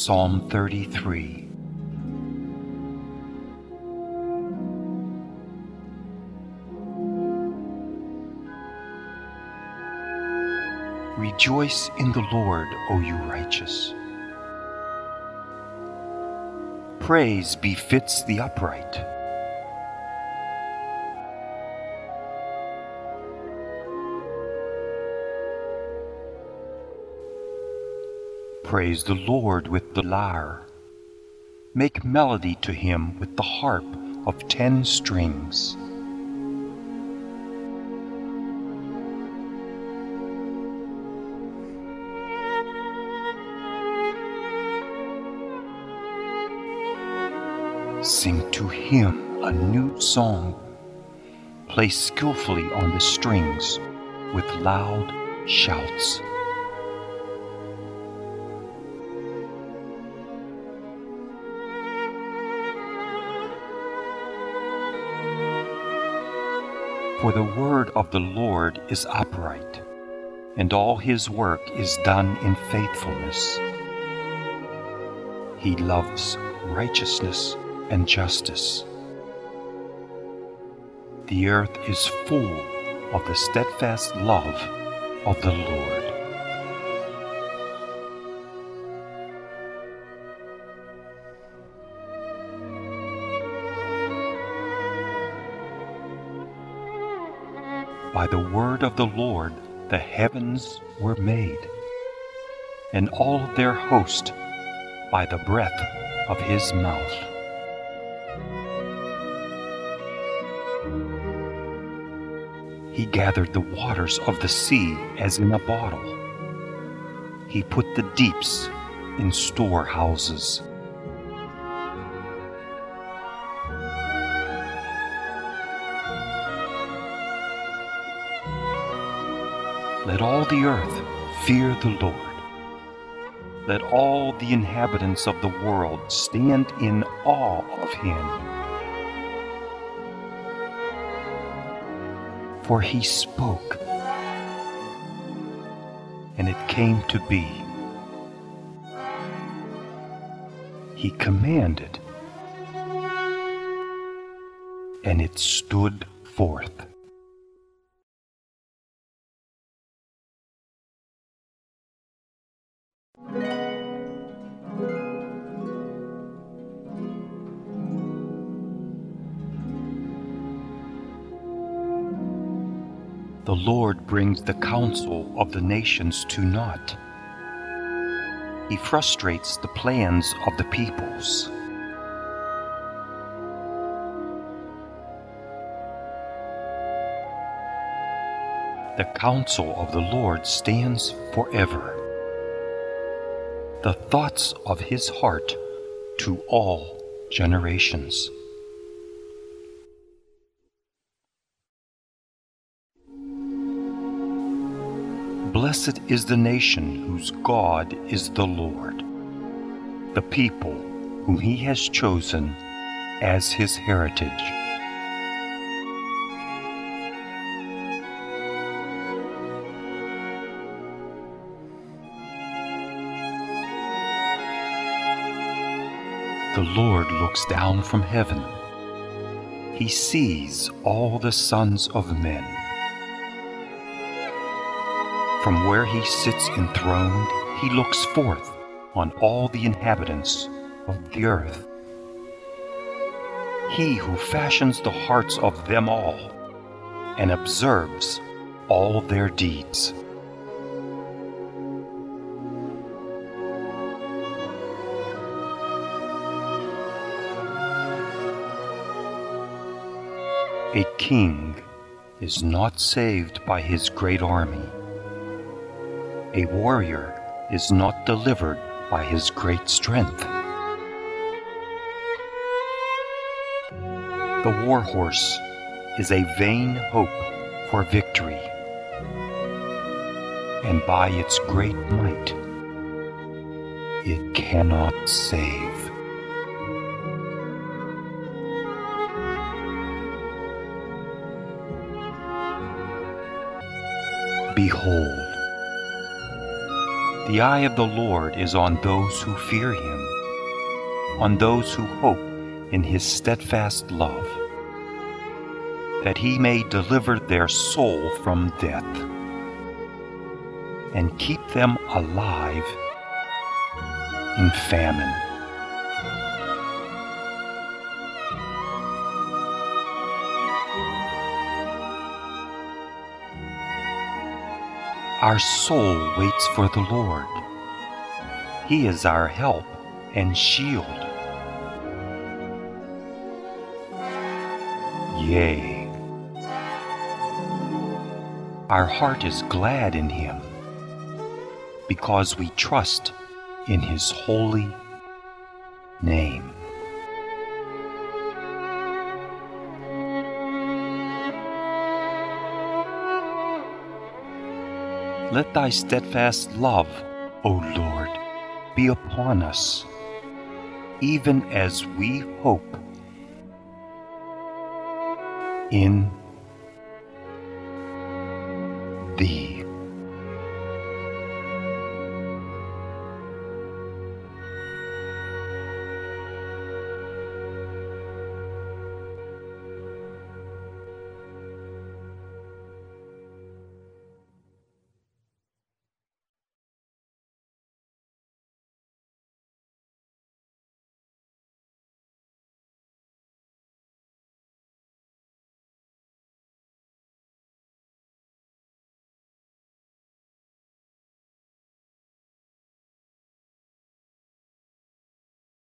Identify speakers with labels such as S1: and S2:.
S1: Psalm 33. Rejoice in the Lord, O you righteous. Praise befits the upright. Praise the Lord with the lyre. Make melody to him with the harp of 10 strings. Sing to him a new song. Play skillfully on the strings with loud shouts. For the word of the Lord is upright, and all his work is done in faithfulness. He loves righteousness and justice. The earth is full of the steadfast love of the Lord. By the word of the Lord the heavens were made, and all their host by the breath of his mouth. He gathered the waters of the sea as in a bottle. He put the deeps in storehouses. Let all the earth fear the Lord. Let all the inhabitants of the world stand in awe of him. For he spoke, and it came to be. He commanded, and it stood forth. The Lord brings the counsel of the nations to naught. He frustrates the plans of the peoples. The counsel of the Lord stands forever, the thoughts of his heart to all generations. Blessed is the nation whose God is the Lord, the people whom he has chosen as his heritage. The Lord looks down from heaven. He sees all the sons of men. From where he sits enthroned, he looks forth on all the inhabitants of the earth. He who fashions the hearts of them all and observes all their deeds. A king is not saved by his great army. A warrior is not delivered by his great strength. The war horse is a vain hope for victory, and by its great might it cannot save. Behold, The eye of the Lord is on those who fear him, on those who hope in his steadfast love, that he may deliver their soul from death and keep them alive in famine. Our soul waits for the Lord. He is our help and shield. Yea, our heart is glad in him, because we trust in his holy name. Let thy steadfast love, O Lord, be upon us, even as we hope in